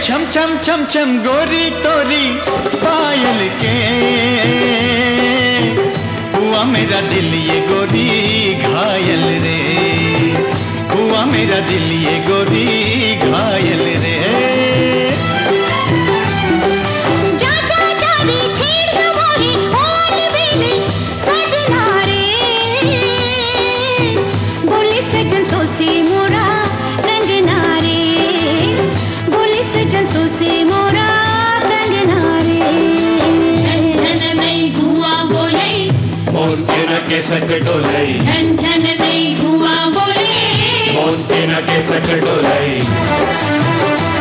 छम छम छम छम गोरी तोरी पायल के, हुआ मेरा दिल ये गोरी घायल रे, हुआ मेरा दिल ये गोरी घायल रे। केसक डोलई झन झन नहीं धुआं बोले, मौत के न केसक डोलई।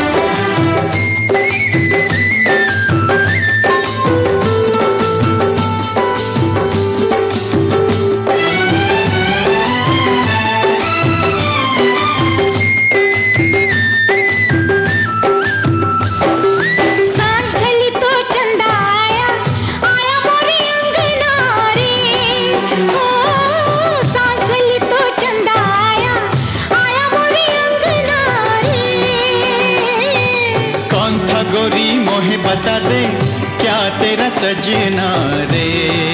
गोरी मोहे बता दे क्या तेरा सजना रे,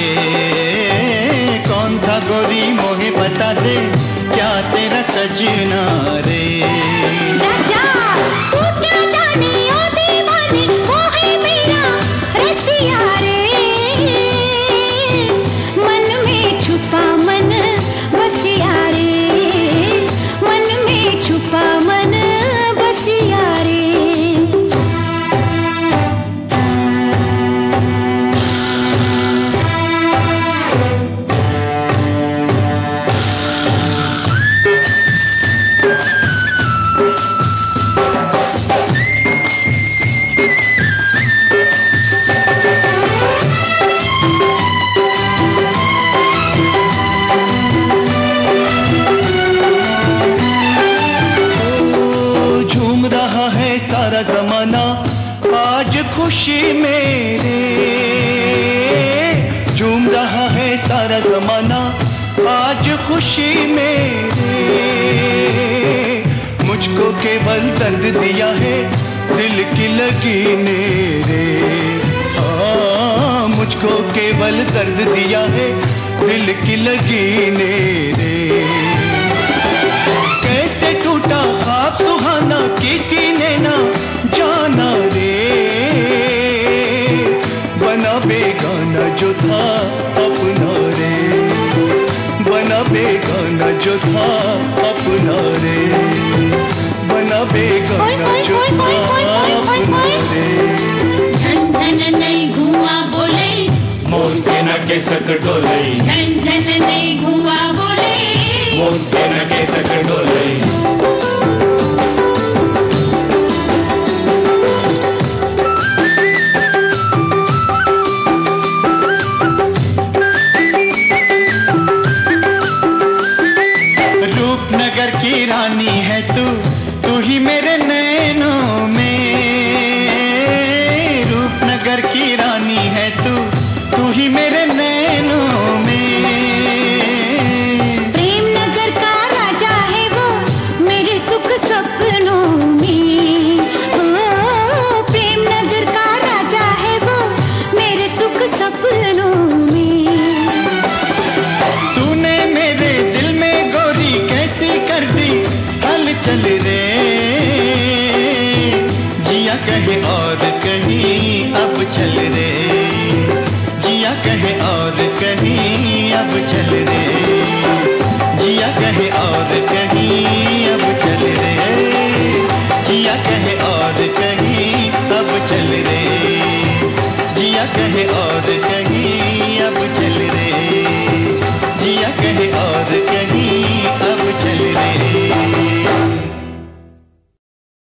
कौन था गोरी मोहे बता दे क्या तेरा सजना रे। जा जा तू क्या जाने ओ दीवानी वो है मेरा रसिया रे, मन में छुपा मन बसिया रे, मन में छुपा मन बसिया रे। सारा जमाना आज खुशी मेरे, झूम रहा है सारा जमाना आज खुशी मेरे, मुझको केवल दर्द दिया है दिल की लगी ने रे, हाँ मुझको केवल दर्द दिया है दिल की लगी ने रे। कैसे टूटा ख्वाब सुहाना किसी ने ना जाना रे, बना बेगाना जो था अपना रे, बना बेगाना जो था अपना रे, बना बेगाना जो था अपना रे। झन झन नहीं धुआं बोले, मौत के न केसक डोलई झन झन नहीं धुआं बोले, मौत के न केसक डोलई। रूपनगर की रानी है तू, तू ही मेरे नैनों में, रूपनगर की रानी है तू, तू ही मेरे नैनों में। प्रेम नगर का राजा है वो मेरे सुख सपनों में, ओ प्रेम नगर का राजा है वो मेरे सुख सपनों में। तूने मेरे दिल में गोरी कैसी कर दी हलचल रे, जिया कहे और कहीं अब चल रे, जिया कहे और कहीं अब चल रे, जिया कहे और कहीं अब चल रे, जिया कहे और कहीं अब चल रे, जिया कहे और कहीं अब चल